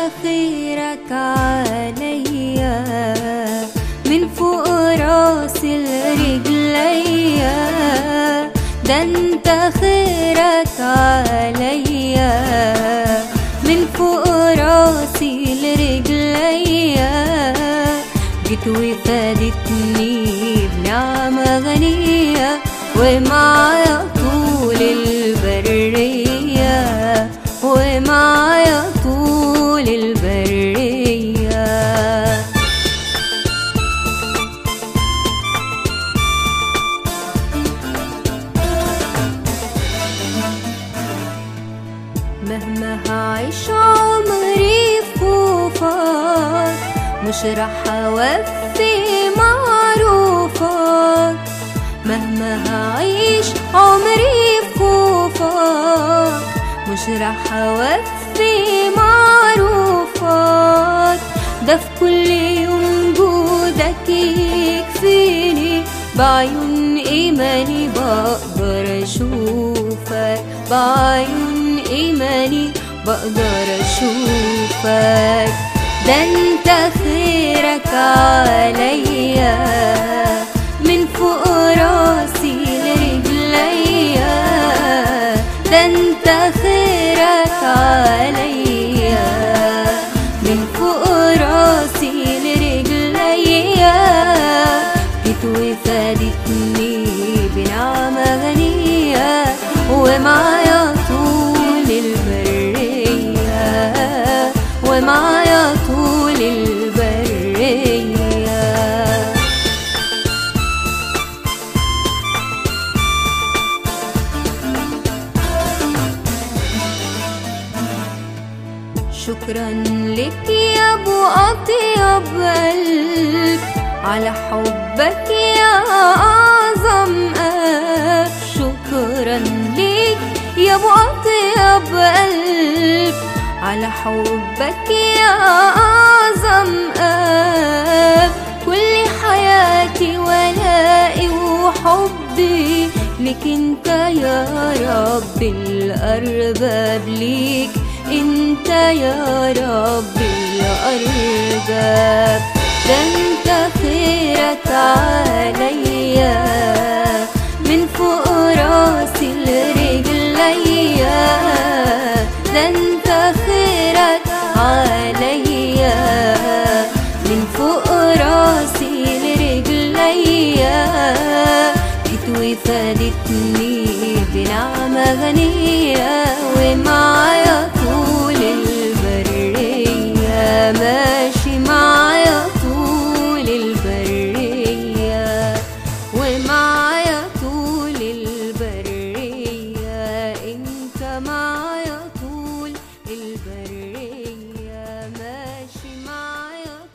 خيرك عليا من فوق راسي لرجليا، ده انت خيرك عليا من فوق راسي لرجليا. جيت وفادتني بنعمة غنية ومعايا طول البرية، ومعايا طول البرية. مهما هعيش عمري في خوفك مش رح اوفي معروفك. مهما هعيش عمري في خوفك مش رح اوفي معروفك. ده في كل يوم جودك يكفيني، بعيون ايماني بقدر اشوفك، بعيون ايماني بقدر اشوفك. ده انت خيرك عليا من فوق راسي لرجليا، ده انت خيرك عليا من فوق راسي لرجليا. جيت وفادتني بنعمة غنية ومعايا طول البرية، ومعايا طول البرية. شكرا لك يا ابو اطيب قلب على حبك يا اعظم اب. شكرا لك يا ابو اطيب قلب على حبك يا اعظم اب. كل حياتي ولائي وحبي لك انت يا رب الارباب، ليك انت يا رب الارباب. ده انت خيرك عليا من فوق راسي لرجليا، ده انت خيرك عليا من فوق راسي لرجليا. جيت وفادتني بنعمة غنية